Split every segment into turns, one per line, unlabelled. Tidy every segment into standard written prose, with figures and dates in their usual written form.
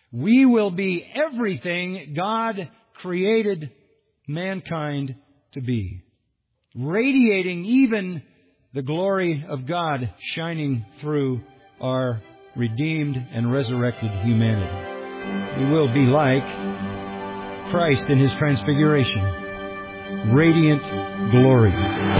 we will be everything God created mankind to be, radiating even the glory of God shining through our redeemed and resurrected humanity. We will be like Christ in His transfiguration, radiant glory.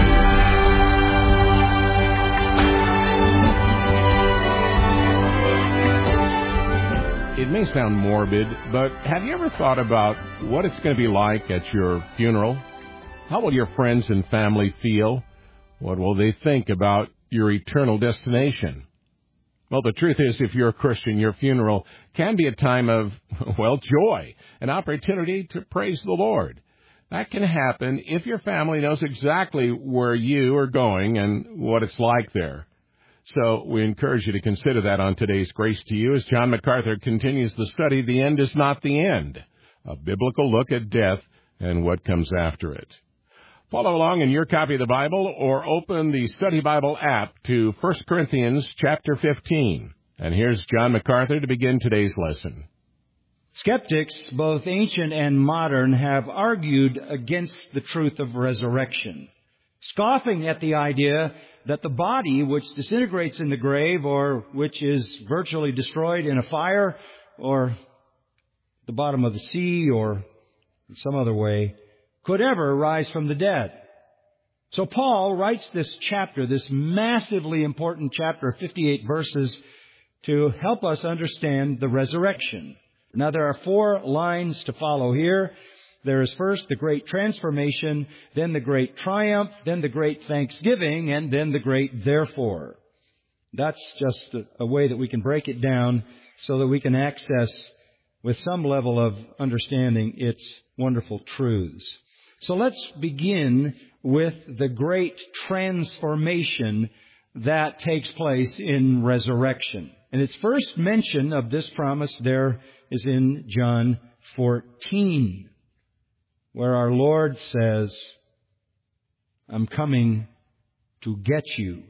It may sound morbid, but have you ever thought about what it's going to be like at your funeral? How will your friends and family feel? What will they think about your eternal destination? Well, the truth is, if you're a Christian, your funeral can be a time of, joy, an opportunity to praise the Lord. That can happen if your family knows exactly where you are going and what it's like there. So we encourage you to consider that on today's Grace to You as John MacArthur continues the study, The End is Not the End, a biblical look at death and what comes after it. Follow along in your copy of the Bible or open the Study Bible app to 1 Corinthians chapter 15. And here's John MacArthur to begin today's lesson.
Skeptics, both ancient and modern, have argued against the truth of resurrection, scoffing at the idea that the body which disintegrates in the grave or which is virtually destroyed in a fire or the bottom of the sea or in some other way could ever rise from the dead. So Paul writes this chapter, this massively important chapter of 58 verses, to help us understand the resurrection. Now there are 4 lines to follow here. There is first the great transformation, then the great triumph, then the great thanksgiving, and then the great therefore. That's just a way that we can break it down so that we can access with some level of understanding its wonderful truths. So let's begin with the great transformation that takes place in resurrection. And its first mention of this promise there is in John 14, where our Lord says, I'm coming to get you.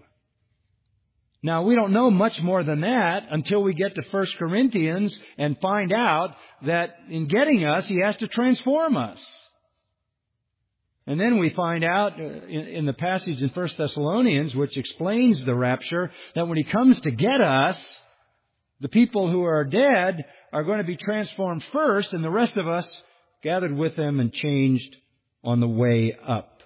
Now, we don't know much more than that until we get to 1 Corinthians and find out that in getting us, He has to transform us. And then we find out in the passage in 1 Thessalonians, which explains the rapture, that when He comes to get us, the people who are dead are going to be transformed first, and the rest of us gathered with them and changed on the way up.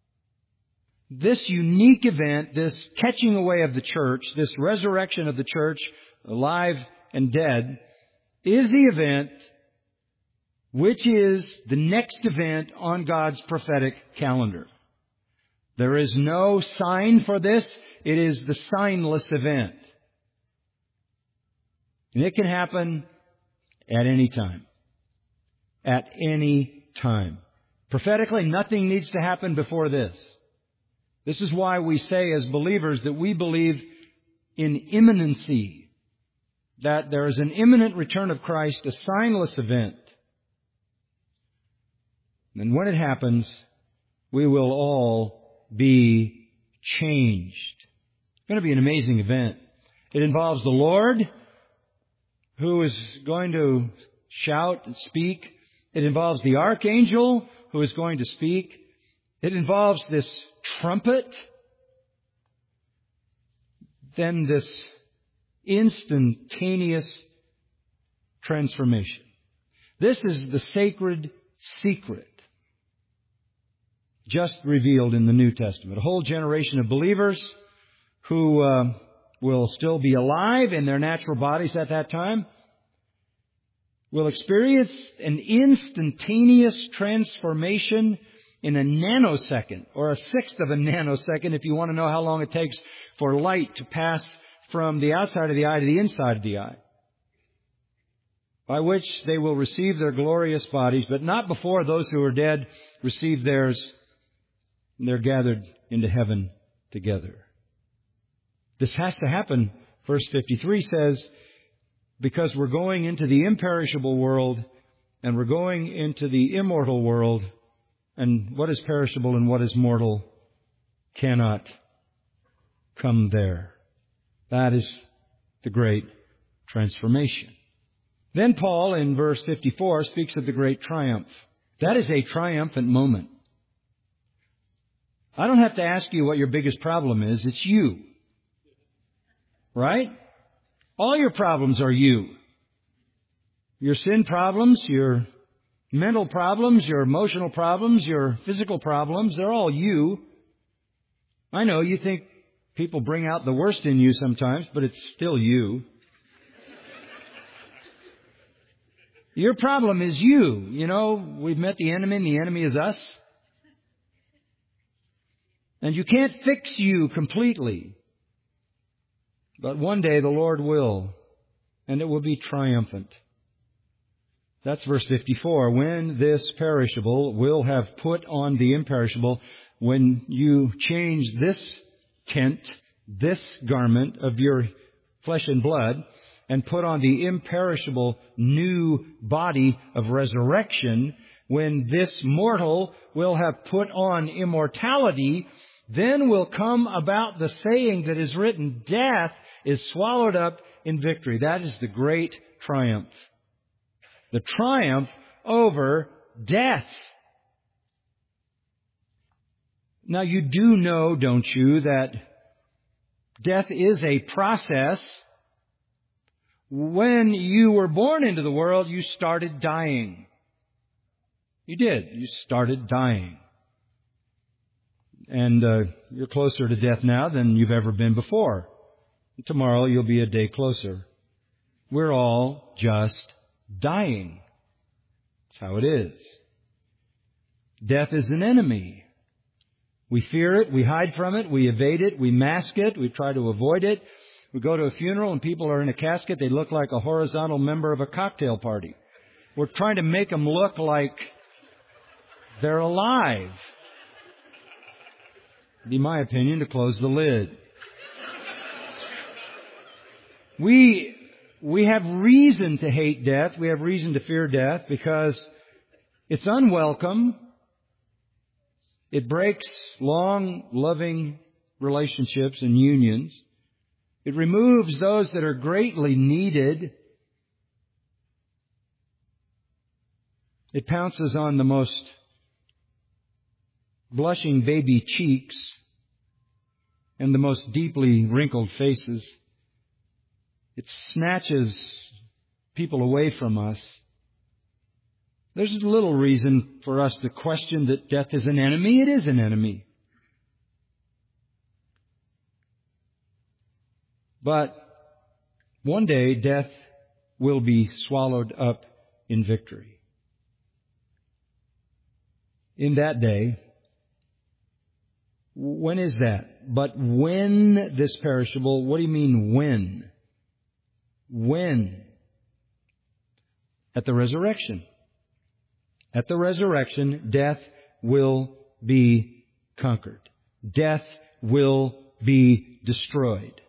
This unique event, this catching away of the church, this resurrection of the church, alive and dead, is the event which is the next event on God's prophetic calendar. There is no sign for this. It is the signless event. And it can happen at any time. At any time. Prophetically, nothing needs to happen before this. This is why we say as believers that we believe in imminency, that there is an imminent return of Christ, a signless event. And when it happens, we will all be changed. It's going to be an amazing event. It involves the Lord, who is going to shout and speak. It involves the archangel, who is going to speak. It involves this trumpet. Then this instantaneous transformation. This is the sacred secret just revealed in the New Testament. A whole generation of believers who will still be alive in their natural bodies at that time will experience an instantaneous transformation in a nanosecond, or a sixth of a nanosecond if you want to know how long it takes for light to pass from the outside of the eye to the inside of the eye, by which they will receive their glorious bodies, but not before those who are dead receive theirs, and they're gathered into heaven together. This has to happen, verse 53 says, because we're going into the imperishable world and we're going into the immortal world, and what is perishable and what is mortal cannot come there. That is the great transformation. Then Paul, in verse 54, speaks of the great triumph. That is a triumphant moment. I don't have to ask you what your biggest problem is. It's you. Right? All your problems are you. Your sin problems, your mental problems, your emotional problems, your physical problems, they're all you. I know you think people bring out the worst in you sometimes, but it's still you. Your problem is you. You know, we've met the enemy and the enemy is us. And you can't fix you completely. But one day the Lord will. And it will be triumphant. That's verse 54. When this perishable will have put on the imperishable, when you change this tent, this garment of your flesh and blood, and put on the imperishable new body of resurrection, when this mortal will have put on immortality, then will come about the saying that is written, death is swallowed up in victory. That is the great triumph. The triumph over death. Now you do know, don't you, that death is a process. When you were born into the world, you started dying. You did. You started dying. And you're closer to death now than you've ever been before. Tomorrow you'll be a day closer. We're all just dying. That's how it is. Death is an enemy. We fear it, we hide from it, we evade it, we mask it, we try to avoid it. We go to a funeral and people are in a casket, they look like a horizontal member of a cocktail party. We're trying to make them look like they're alive. It'd be my opinion to close the lid. We have reason to hate death. We have reason to fear death because it's unwelcome. It breaks long, loving relationships and unions. It removes those that are greatly needed. It pounces on the most blushing baby cheeks and the most deeply wrinkled faces. It snatches people away from us. There's little reason for us to question that death is an enemy. It is an enemy. But one day death will be swallowed up in victory. In that day, when is that? But when this perishable, what do you mean when? When? At the resurrection. At the resurrection, death will be conquered. Death will be destroyed.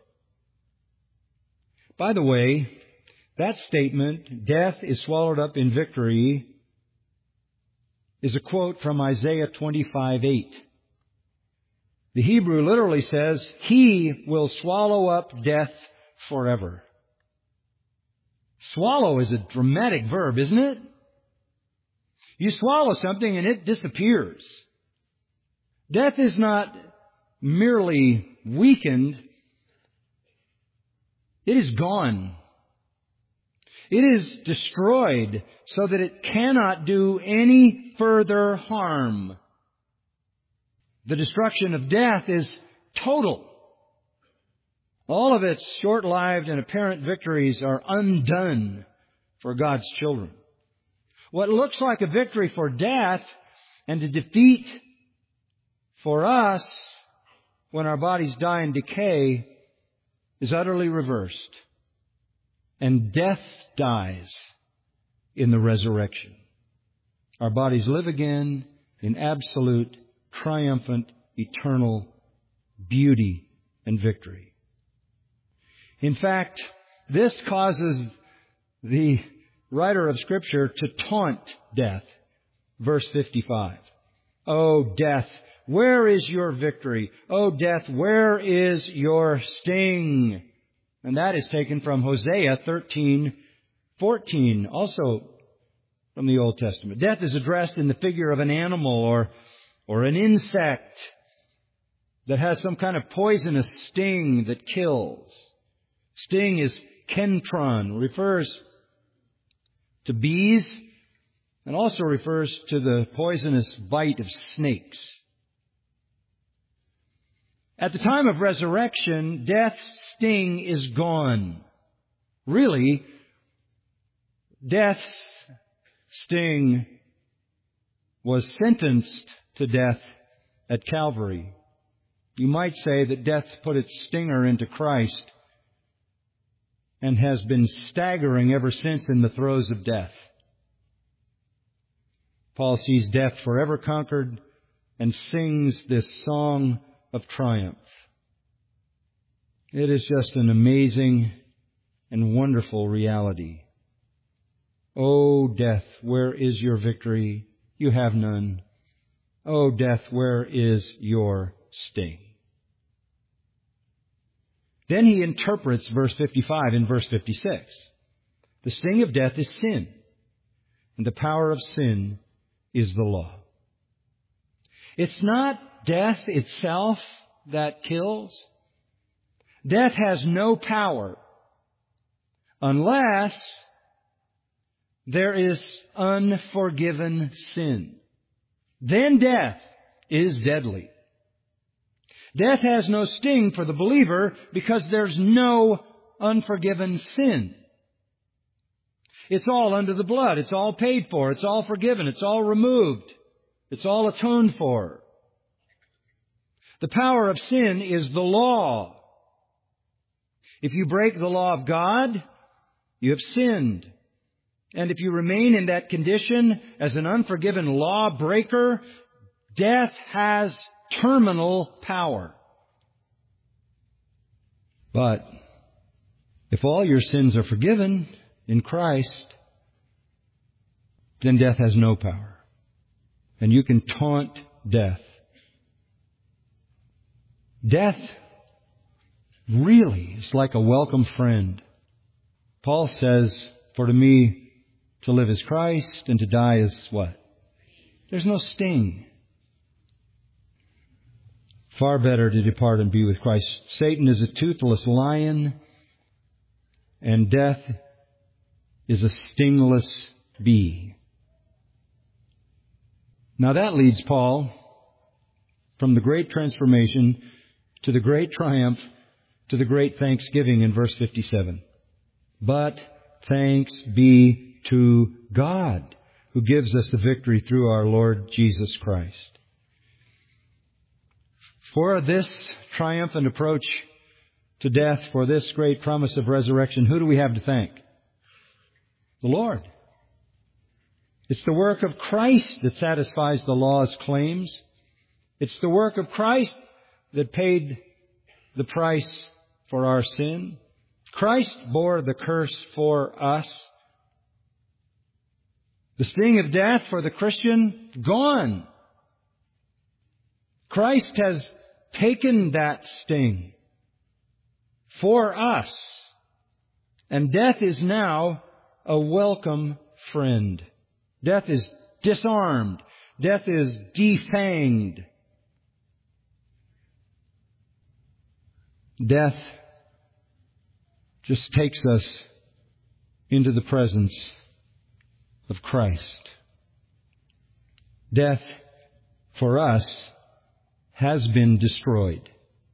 By the way, that statement, death is swallowed up in victory, is a quote from Isaiah 25:8. The Hebrew literally says, He will swallow up death forever. Swallow is a dramatic verb, isn't it? You swallow something and it disappears. Death is not merely weakened. It is gone. It is destroyed so that it cannot do any further harm. The destruction of death is total. All of its short-lived and apparent victories are undone for God's children. What looks like a victory for death and a defeat for us when our bodies die and decay is utterly reversed. And death dies in the resurrection. Our bodies live again in absolute, triumphant, eternal beauty and victory. In fact, this causes the writer of Scripture to taunt death. Verse 55. O death, where is your victory? O death, where is your sting? And that is taken from Hosea 13:13. 14, also from the Old Testament. Death is addressed in the figure of an animal or an insect that has some kind of poisonous sting that kills. Sting is kentron, refers to bees, and also refers to the poisonous bite of snakes. At the time of resurrection, death's sting is gone. Really, death's sting was sentenced to death at Calvary. You might say that death put its stinger into Christ and has been staggering ever since in the throes of death. Paul sees death forever conquered and sings this song of triumph. It is just an amazing and wonderful reality. O death, where is your victory? You have none. O death, where is your sting? Then he interprets verse 55 in verse 56. The sting of death is sin, and the power of sin is the law. It's not death itself that kills. Death has no power unless there is unforgiven sin. Then death is deadly. Death has no sting for the believer because there's no unforgiven sin. It's all under the blood. It's all paid for. It's all forgiven. It's all removed. It's all atoned for. The power of sin is the law. If you break the law of God, you have sinned. And if you remain in that condition as an unforgiven lawbreaker, death has terminal power. But if all your sins are forgiven in Christ, then death has no power. And you can taunt death. Death really is like a welcome friend. Paul says, for to me to live is Christ, and to die is what? There's no sting. Far better to depart and be with Christ. Satan is a toothless lion, and death is a stingless bee. Now that leads Paul from the great transformation to the great triumph to the great thanksgiving in verse 57. But thanks be to God who gives us the victory through our Lord Jesus Christ. For this triumphant approach to death, for this great promise of resurrection, who do we have to thank? The Lord. It's the work of Christ that satisfies the law's claims. It's the work of Christ that paid the price for our sin. Christ bore the curse for us. The sting of death for the Christian, gone. Christ has taken that sting for us. And death is now a welcome friend. Death is disarmed. Death is defanged. Death just takes us into the presence of Christ. Death for us has been destroyed.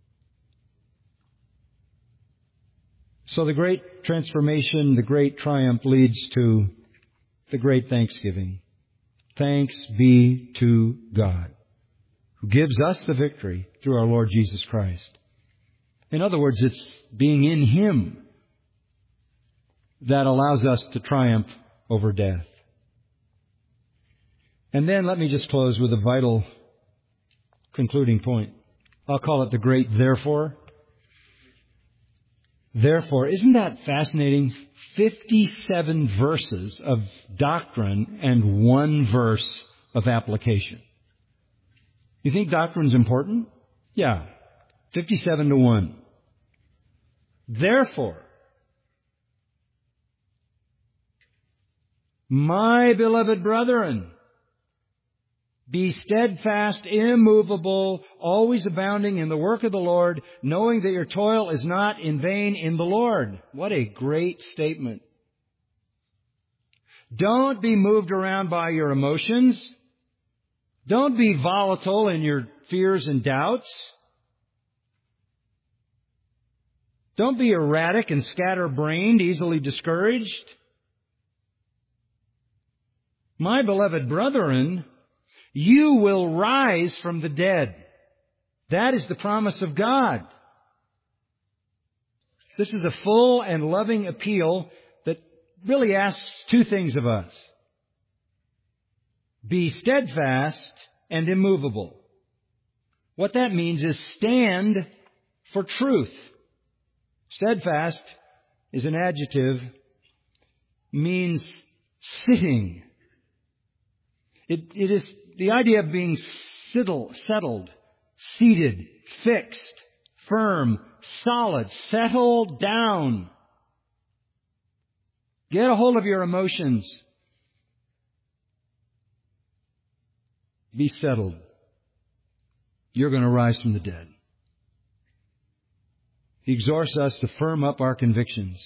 So the great transformation, the great triumph leads to the great thanksgiving. Thanks be to God, who gives us the victory through our Lord Jesus Christ. In other words, it's being in Him that allows us to triumph over death. And then let me just close with a vital concluding point. I'll call it the great therefore. Therefore, isn't that fascinating? 57 verses of doctrine and one verse of application. You think doctrine's important? Yeah. 57 to 1. Therefore, My beloved brethren, be steadfast, immovable, always abounding in the work of the Lord, knowing that your toil is not in vain in the Lord. What a great statement. Don't be moved around by your emotions. Don't be volatile in your fears and doubts. Don't be erratic and scatterbrained, easily discouraged. My beloved brethren, you will rise from the dead. That is the promise of God. This is a full and loving appeal that really asks two things of us. Be steadfast and immovable. What that means is stand for truth. Steadfast is an adjective, means sitting. It is the idea of being settled, seated, fixed, firm, solid, settled down. Get a hold of your emotions. Be settled. You're going to rise from the dead. He exhorts us to firm up our convictions.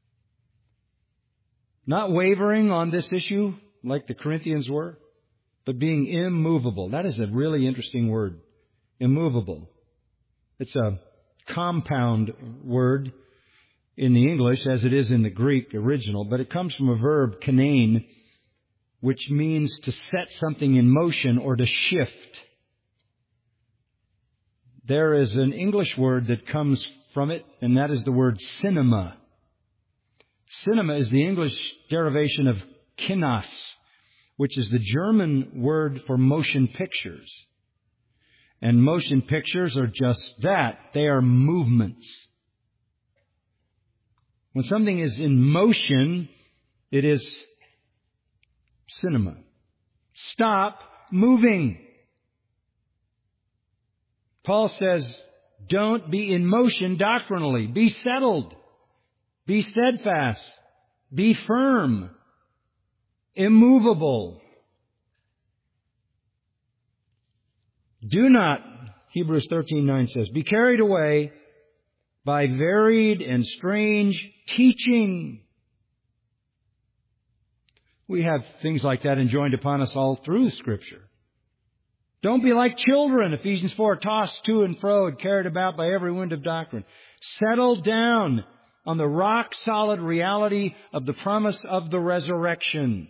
Not wavering on this issue like the Corinthians were, but being immovable. That is a really interesting word. Immovable. It's a compound word in the English as it is in the Greek original, but it comes from a verb, kanein, which means to set something in motion or to shift. There is an English word that comes from it, and that is the word cinema. Cinema is the English derivation of kinos, which is the German word for motion pictures. And motion pictures are just that. They are movements. When something is in motion, it is cinema. Stop moving. Paul says, don't be in motion doctrinally. Be settled. Be steadfast. Be firm. Immovable. Do not, Hebrews 13:9 says, be carried away by varied and strange teaching. We have things like that enjoined upon us all through Scripture. Don't be like children, Ephesians 4, tossed to and fro and carried about by every wind of doctrine. Settle down on the rock-solid reality of the promise of the resurrection.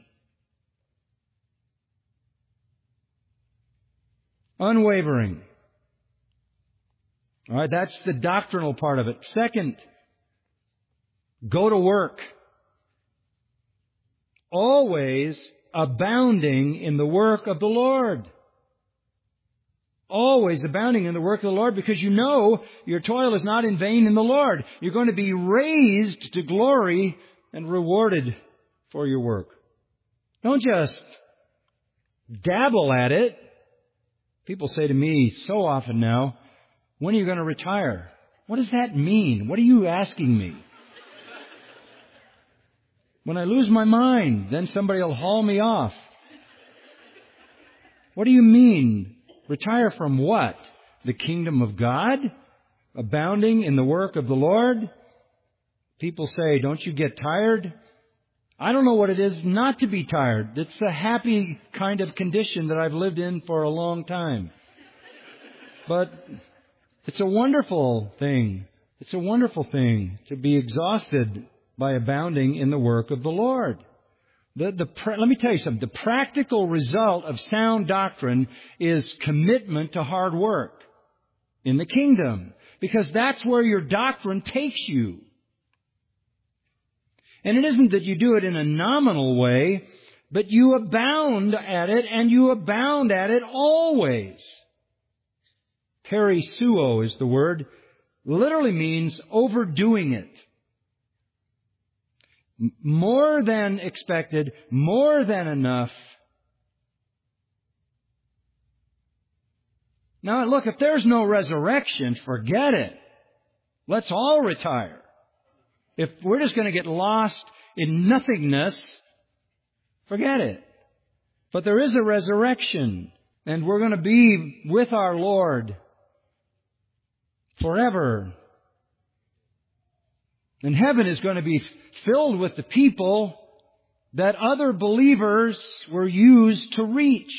Unwavering. All right, that's the doctrinal part of it. Second, go to work. Always abounding in the work of the Lord. Always abounding in the work of the Lord, because you know your toil is not in vain in the Lord. You're going to be raised to glory and rewarded for your work. Don't just dabble at it. People say to me so often now, when are you going to retire? What does that mean? What are you asking me? When I lose my mind, then somebody will haul me off. What do you mean? Retire from what? The kingdom of God? Abounding in the work of the Lord? People say, don't you get tired? I don't know what it is not to be tired. It's a happy kind of condition that I've lived in for a long time. But it's a wonderful thing. It's a wonderful thing to be exhausted by abounding in the work of the Lord. Let me tell you something. The practical result of sound doctrine is commitment to hard work in the kingdom, because that's where your doctrine takes you. And it isn't that you do it in a nominal way, but you abound at it, and you abound at it always. Perisuo is the word. Literally means overdoing it. More than expected, more than enough. Now look, if there's no resurrection, forget it. Let's all retire. If we're just going to get lost in nothingness Forget it. But there is a resurrection, and we're going to be with our Lord forever. And heaven is going to be filled with the people that other believers were used to reach.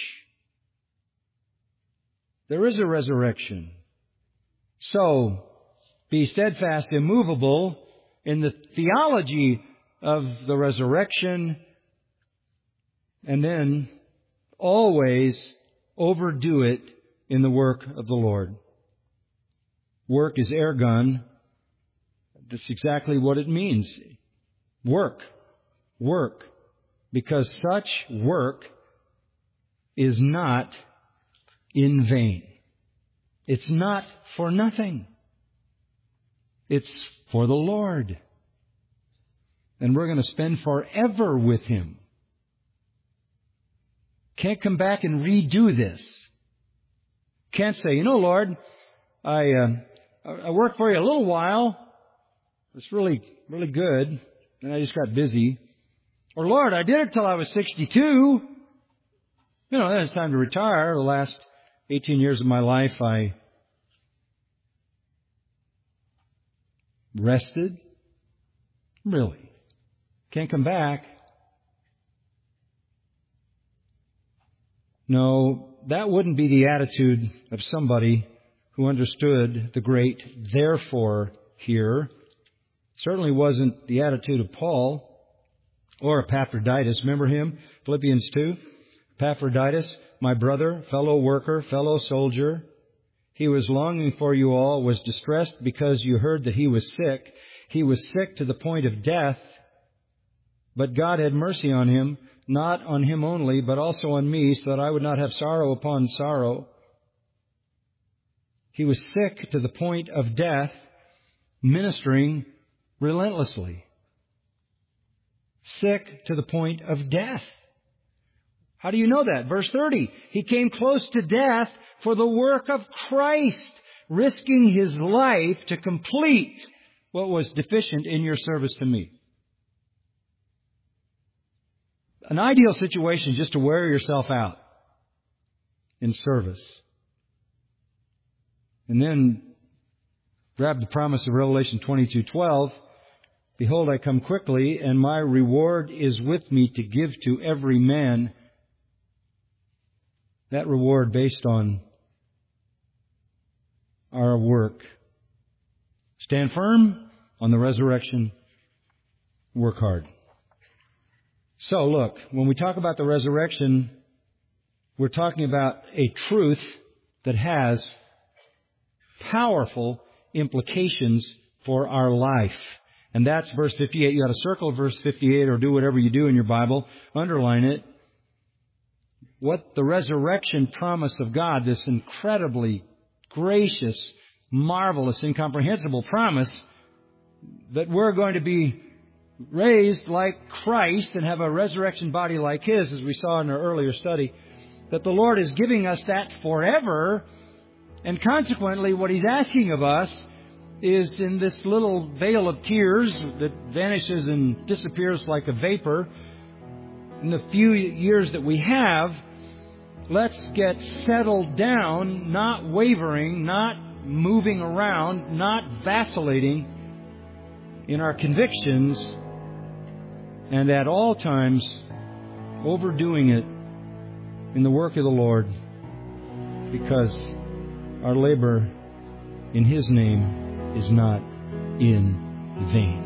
There is a resurrection. So, be steadfast, immovable in the theology of the resurrection, and then always overdo it in the work of the Lord. Work is ergon. That's exactly what it means. Work. Work. Because such work is not in vain. It's not for nothing. It's for the Lord. And we're going to spend forever with Him. Can't come back and redo this. Can't say, Lord, I worked for you a little while. It's really, really good. And I just got busy. Or, Lord, I did it till I was 62. Then it's time to retire. The last 18 years of my life, I rested. Really. Can't come back. No, that wouldn't be the attitude of somebody who understood the great therefore here. Certainly wasn't the attitude of Paul or Epaphroditus. Remember him? Philippians 2. Epaphroditus, my brother, fellow worker, fellow soldier. He was longing for you all, was distressed because you heard that he was sick. He was sick to the point of death. But God had mercy on him, not on him only, but also on me, so that I would not have sorrow upon sorrow. He was sick to the point of death, ministering relentlessly. Sick to the point of death. How do you know that? Verse 30. He came close to death for the work of Christ, risking His life to complete what was deficient in your service to me. An ideal situation just to wear yourself out in service. And then grab the promise of Revelation 22:12. Behold, I come quickly, and my reward is with me to give to every man. That reward based on our work. Stand firm on the resurrection. Work hard. So look, when we talk about the resurrection, we're talking about a truth that has powerful implications for our life. And that's verse 58. You got to circle verse 58 or do whatever you do in your Bible. Underline it. What the resurrection promise of God, this incredibly gracious, marvelous, incomprehensible promise that we're going to be raised like Christ and have a resurrection body like His, as we saw in our earlier study, that the Lord is giving us that forever. And consequently, what He's asking of us is in this little veil of tears that vanishes and disappears like a vapor, in the few years that we have, let's get settled down, not wavering, not moving around, not vacillating in our convictions, and at all times overdoing it in the work of the Lord, because our labor in His name is not in vain.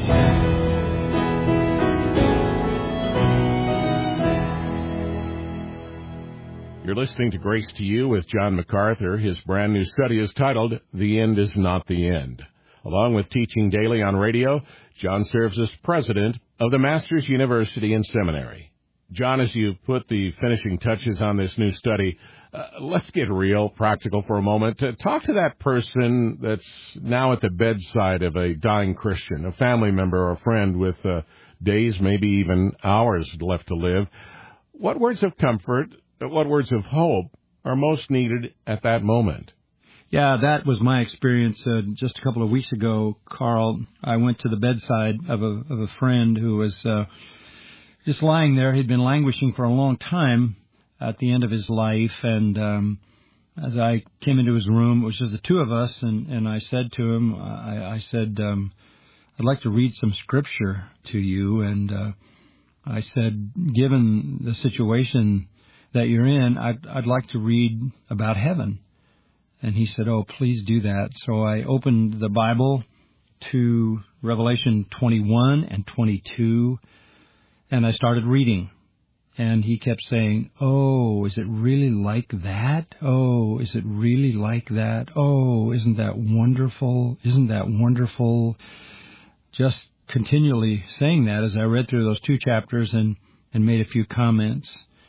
You're listening to Grace to You with John MacArthur. His brand new study is titled, The End is Not the End. Along with teaching daily on radio, John serves as president of the Masters University and Seminary. John, as you put the finishing touches on this new study, let's get real, practical for a moment. Talk to that person that's now at the bedside of a dying Christian, a family member or a friend with days, maybe even hours left to live. What words of comfort, what words of hope are most needed at that moment?
Yeah, that was my experience just a couple of weeks ago, Carl. I went to the bedside of a friend who was just lying there. He'd been languishing for a long time at the end of his life, and as I came into his room, it was just the two of us, and I said to him, I said, I'd like to read some scripture to you, and I said, given the situation that you're in, I'd like to read about heaven. And he said, oh, please do that. So I opened the Bible to Revelation 21 and 22, and I started reading. And he kept saying, oh, is it really like that? Oh, is it really like that? Oh, isn't that wonderful? Isn't that wonderful? Just continually saying that as I read through those 2 chapters and made a few comments.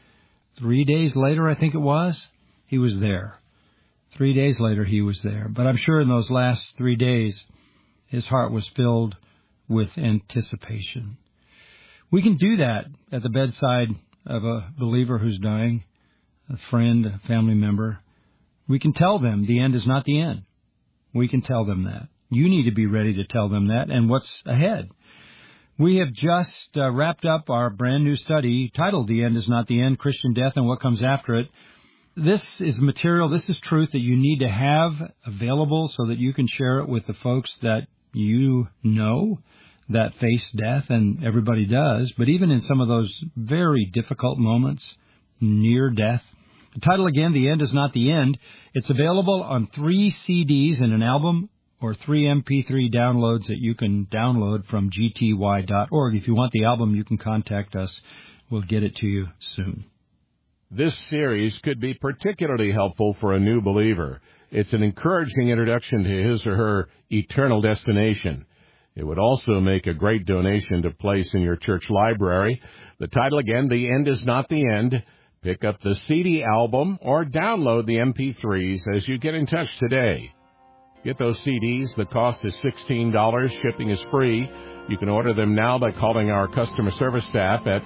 3 days later, I think it was, he was there. 3 days later, he was there. But I'm sure in those last 3 days, his heart was filled with anticipation. We can do that at the bedside of a believer who's dying, a friend, a family member. We can tell them the end is not the end. We can tell them that. You need to be ready to tell them that and what's ahead. We have just wrapped up our brand new study titled The End is Not the End, Christian Death and What Comes After It. This is material, this is truth that you need to have available so that you can share it with the folks that you know that face death, and everybody does. But even in some of those very difficult moments, near death. The title again, The End is Not the End. It's available on 3 CDs in an album or 3 MP3 downloads that you can download from gty.org. If you want the album, you can contact us. We'll get it to you soon.
This series could be particularly helpful for a new believer. It's an encouraging introduction to his or her eternal destination. It would also make a great donation to place in your church library. The title again, The End is Not the End. Pick up the CD album or download the MP3s as you get in touch today. Get those CDs. The cost is $16. Shipping is free. You can order them now by calling our customer service staff at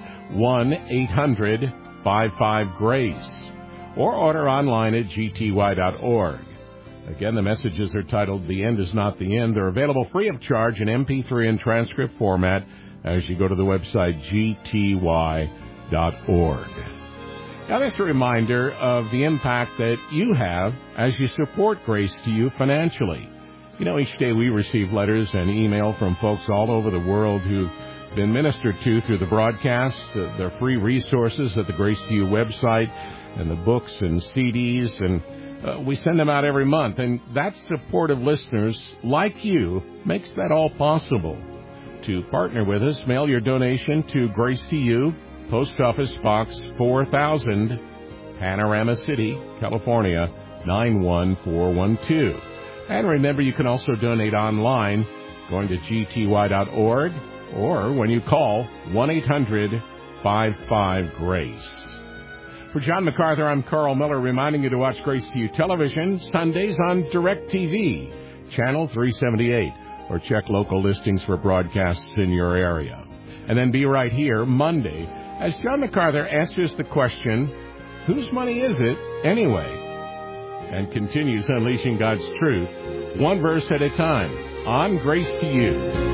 1-800-55-GRACE or order online at gty.org. Again, the messages are titled The End is Not the End. They're available free of charge in MP3 and transcript format as you go to the website gty.org. Now, that's a reminder of the impact that you have as you support Grace to You financially. You know, each day we receive letters and email from folks all over the world who've been ministered to through the broadcast. Their free resources at the Grace to You website and the books and CDs, and we send them out every month. And that support of listeners like you makes that all possible. To partner with us, mail your donation to Grace to You, Post Office Box 4000, Panorama City, California, 91412. And remember, you can also donate online going to gty.org or when you call 1-800-55-GRACE. For John MacArthur, I'm Carl Miller, reminding you to watch Grace to You Television Sundays on DirecTV, Channel 378, or check local listings for broadcasts in your area. And then be right here Monday as John MacArthur answers the question, whose money is it anyway? And continues unleashing God's truth, one verse at a time, on Grace to You.